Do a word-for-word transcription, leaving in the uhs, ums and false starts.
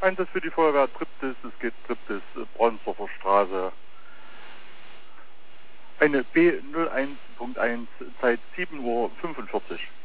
Einsatz für die Feuerwehr Triptis, es geht Triptis, äh, Bronsdorfer Straße. Eine B null eins Punkt eins, Zeit sieben Uhr fünfundvierzig.